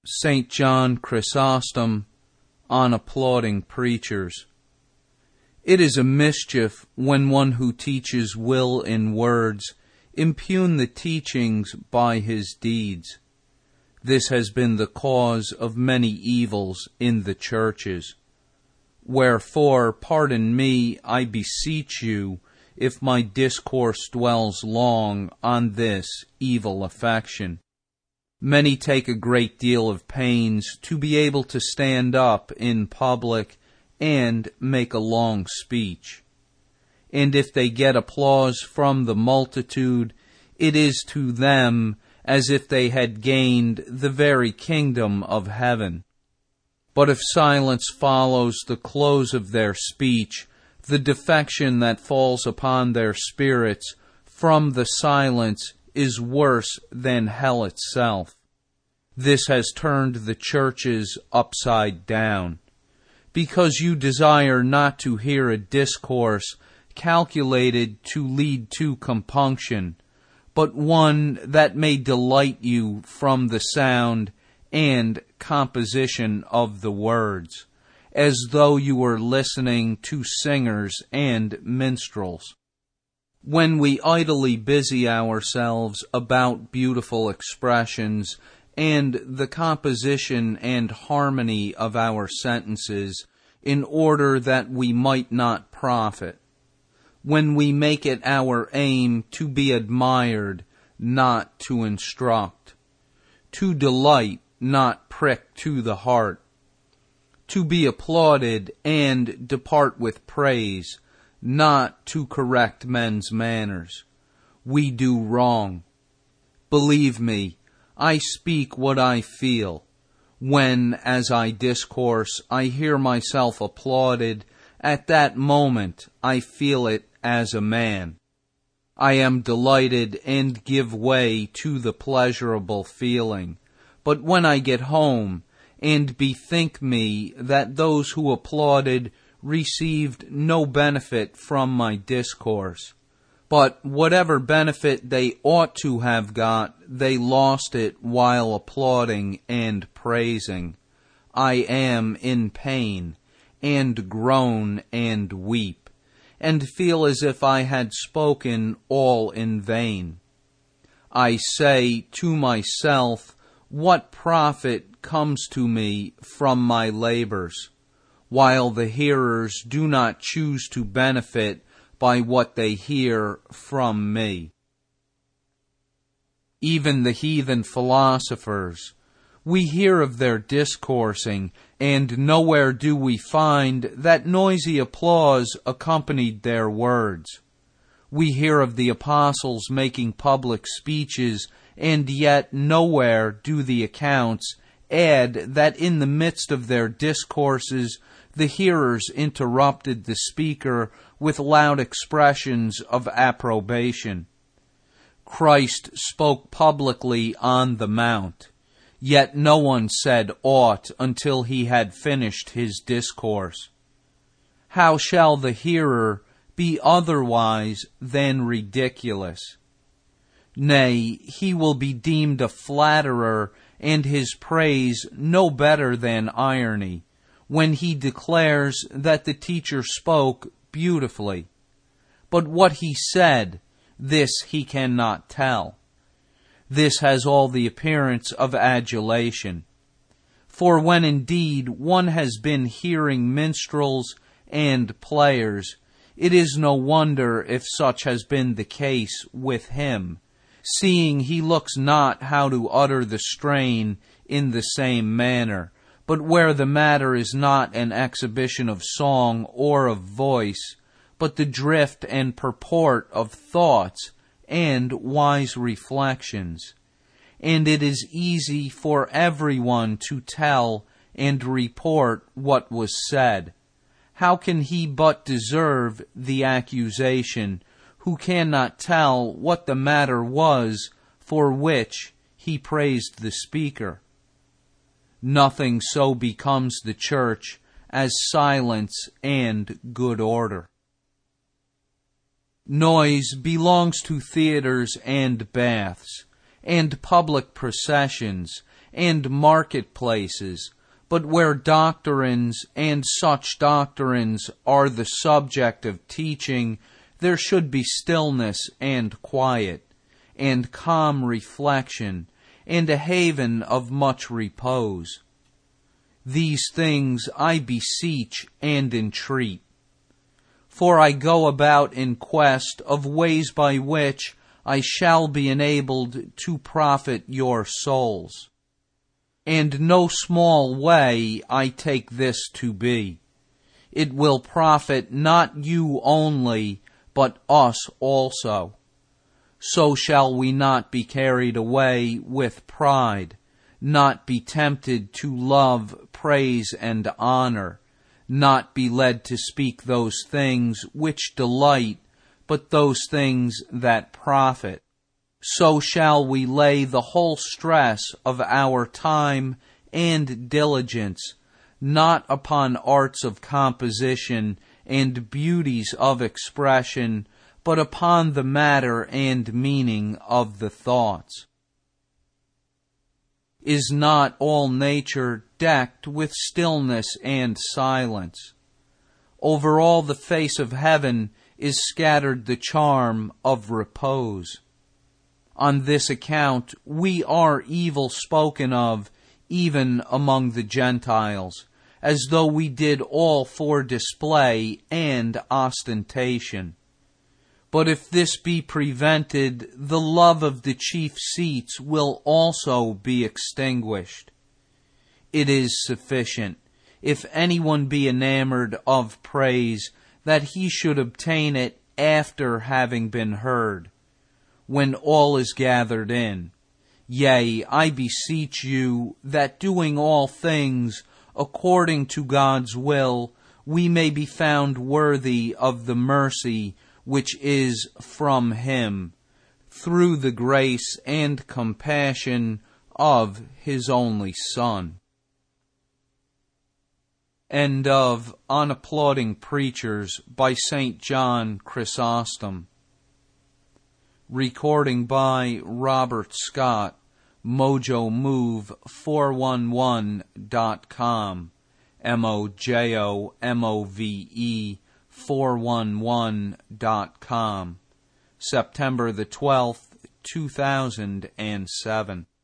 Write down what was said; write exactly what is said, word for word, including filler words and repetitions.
Saint John Chrysostom on applauding preachers. It is a mischief when one who teaches will in words impugn the teachings by his deeds. This has been the cause of many evils in the churches. Wherefore, pardon me, I beseech you, if my discourse dwells long on this evil affection. Many take a great deal of pains to be able to stand up in public and make a long speech. And if they get applause from the multitude, it is to them as if they had gained the very kingdom of heaven. But if silence follows the close of their speech, the defection that falls upon their spirits from the silence is worse than hell itself. This has turned the churches upside down. Because you desire not to hear a discourse calculated to lead to compunction, but one that may delight you from the sound and composition of the words, as though you were listening to singers and minstrels. When we idly busy ourselves about beautiful expressions and the composition and harmony of our sentences in order that we might not profit, when we make it our aim to be admired, not to instruct, to delight, not prick to the heart, to be applauded and depart with praise, not to correct men's manners, we do wrong. Believe me, I speak what I feel, when, as I discourse, I hear myself applauded. At that moment I feel it as a man. I am delighted and give way to the pleasurable feeling. But when I get home, and bethink me that those who applauded received no benefit from my discourse, but whatever benefit they ought to have got, they lost it while applauding and praising, I am in pain, and groan and weep, and feel as if I had spoken all in vain. I say to myself, what profit comes to me from my labors, while the hearers do not choose to benefit by what they hear from me? Even the heathen philosophers, we hear of their discoursing, and nowhere do we find that noisy applause accompanied their words. We hear of the apostles making public speeches, and yet nowhere do the accounts add that in the midst of their discourses the hearers interrupted the speaker with loud expressions of approbation. Christ spoke publicly on the mount, yet no one said aught until he had finished his discourse. How shall the hearer be otherwise than ridiculous? Nay, he will be deemed a flatterer, and his praise no better than irony, when he declares that the teacher spoke beautifully. But what he said, this he cannot tell. This has all the appearance of adulation. For when indeed one has been hearing minstrels and players, it is no wonder if such has been the case with him, seeing he looks not how to utter the strain in the same manner, but where the matter is not an exhibition of song or of voice, but the drift and purport of thoughts and wise reflections. And it is easy for everyone to tell and report what was said. How can he but deserve the accusation who cannot tell what the matter was for which he praised the speaker? Nothing so becomes the church as silence and good order. Noise belongs to theaters and baths, and public processions, and marketplaces, but where doctrines and such doctrines are the subject of teaching, there should be stillness and quiet, and calm reflection, and a haven of much repose. These things I beseech and entreat. For I go about in quest of ways by which I shall be enabled to profit your souls. And no small way I take this to be. It will profit not you only, but us also. So shall we not be carried away with pride, not be tempted to love, praise, and honor, not be led to speak those things which delight, but those things that profit. So shall we lay the whole stress of our time and diligence, not upon arts of composition and beauties of expression, but upon the matter and meaning of the thoughts. Is not all nature decked with stillness and silence? Over all the face of heaven is scattered the charm of repose. On this account we are evil spoken of even among the Gentiles, as though we did all for display and ostentation. But if this be prevented, the love of the chief seats will also be extinguished. It is sufficient, if anyone be enamored of praise, that he should obtain it after having been heard, when all is gathered in. Yea, I beseech you, that doing all things according to God's will, we may be found worthy of the mercy which is from Him, through the grace and compassion of His only Son. End of Unapplauding Preachers by Saint John Chrysostom. Recording by Robert Scott, mojo move four one one dot com, M O J O M O V E four one one dot com, September the twelfth, two thousand seven.